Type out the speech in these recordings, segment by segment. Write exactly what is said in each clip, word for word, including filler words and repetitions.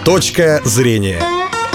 Точка зрения.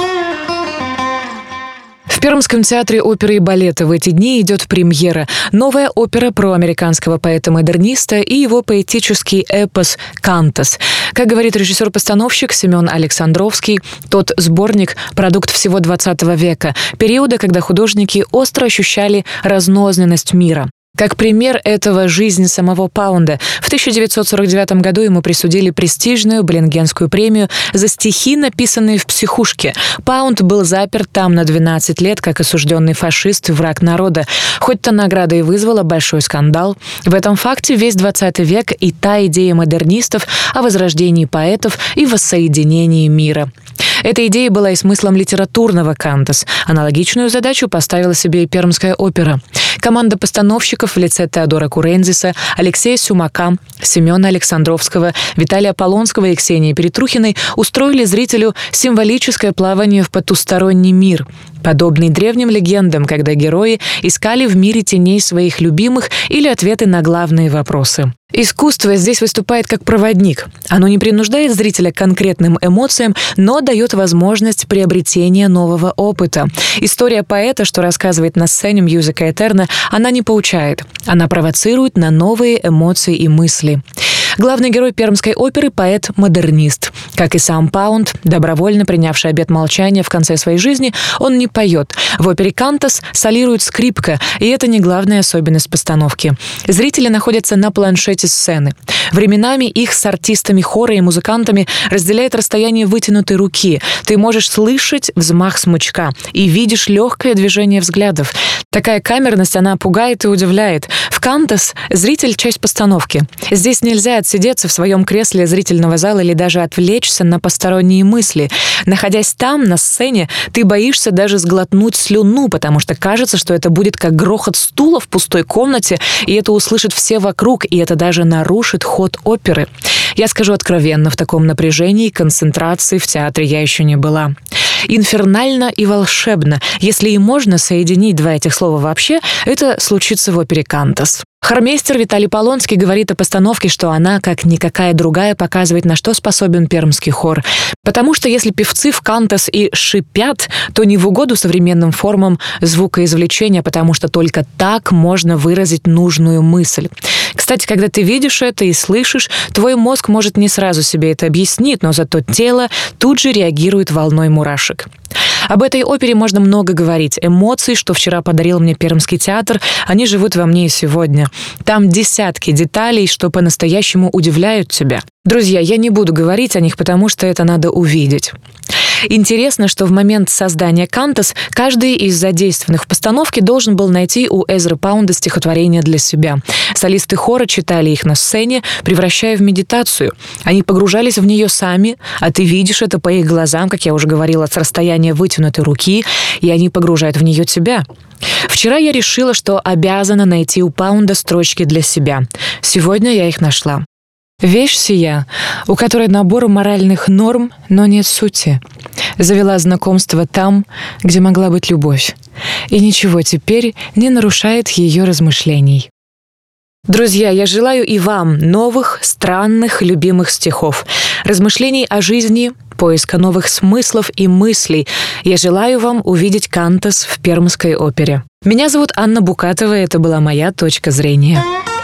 В Пермском театре оперы и балета в эти дни идет премьера. Новая опера про американского поэта-модерниста и его поэтический эпос «Кантос». Как говорит режиссер-постановщик Семен Александровский, тот сборник – продукт всего двадцатого века, периода, когда художники остро ощущали разнозненность мира. Как пример этого жизнь самого Паунда. В тысяча девятьсот сорок девятом году ему присудили престижную Болингенскую премию за стихи, написанные в психушке. Паунд был заперт там на двенадцать лет, как осужденный фашист и враг народа. Хоть-то награда и вызвала большой скандал. В этом факте весь двадцатый век и та идея модернистов о возрождении поэтов и воссоединении мира. Эта идея была и смыслом литературного «Кантос». Аналогичную задачу поставила себе и Пермская опера. Команда постановщиков в лице Теодора Курензиса, Алексея Сюмака, Семена Александровского, Виталия Полонского и Ксении Перетрухиной устроили зрителю символическое плавание в потусторонний мир, подобный древним легендам, когда герои искали в мире теней своих любимых или ответы на главные вопросы. Искусство здесь выступает как проводник. Оно не принуждает зрителя к конкретным эмоциям, но дает возможность приобретения нового опыта. История поэта, что рассказывает на сцене «Мьюзика Этерна», она не поучает. Она провоцирует на новые эмоции и мысли. Главный герой Пермской оперы – поэт-модернист. Как и сам Паунд, добровольно принявший обет молчания в конце своей жизни, он не поет. В опере «Кантос» солирует скрипка, и это не главная особенность постановки. Зрители находятся на планшете сцены. Временами их с артистами хора и музыкантами разделяет расстояние вытянутой руки. Ты можешь слышать взмах смычка и видишь легкое движение взглядов. Такая камерность, она пугает и удивляет. В «Кантос» зритель – часть постановки. Здесь нельзя отсидеться в своем кресле зрительного зала или даже отвлечься на посторонние мысли. Находясь там, на сцене, ты боишься даже сглотнуть слюну, потому что кажется, что это будет как грохот стула в пустой комнате, и это услышат все вокруг, и это даже нарушит ход оперы. Я скажу откровенно, в таком напряжении и концентрации в театре я еще не была. Инфернально и волшебно. Если и можно соединить два этих слова вообще, это случится в опере «Кантос». Хормейстер Виталий Полонский говорит о постановке, что она, как никакая другая, показывает, на что способен пермский хор. Потому что если певцы в «Кантос» и шипят, то не в угоду современным формам звукоизвлечения, потому что только так можно выразить нужную мысль. Кстати, когда ты видишь это и слышишь, твой мозг может не сразу себе это объяснить, но зато тело тут же реагирует волной мурашек. Об этой опере можно много говорить. Эмоции, что вчера подарил мне Пермский театр, они живут во мне и сегодня. Там десятки деталей, что по-настоящему удивляют тебя. Друзья, я не буду говорить о них, потому что это надо увидеть. Интересно, что в момент создания «Кантос» каждый из задействованных в постановке должен был найти у Эзры Паунда стихотворение для себя. Солисты хора читали их на сцене, превращая в медитацию. Они погружались в нее сами, а ты видишь это по их глазам, как я уже говорила, с расстояния вытянутой руки, и они погружают в нее тебя. Вчера я решила, что обязана найти у Паунда строчки для себя. Сегодня я их нашла. Вещь сия, у которой набор моральных норм, но нет сути, завела знакомство там, где могла быть любовь, и ничего теперь не нарушает ее размышлений. Друзья, я желаю и вам новых, странных, любимых стихов, размышлений о жизни, поиска новых смыслов и мыслей. Я желаю вам увидеть «Кантос» в Пермской опере. Меня зовут Анна Букатова, и это была моя точка зрения.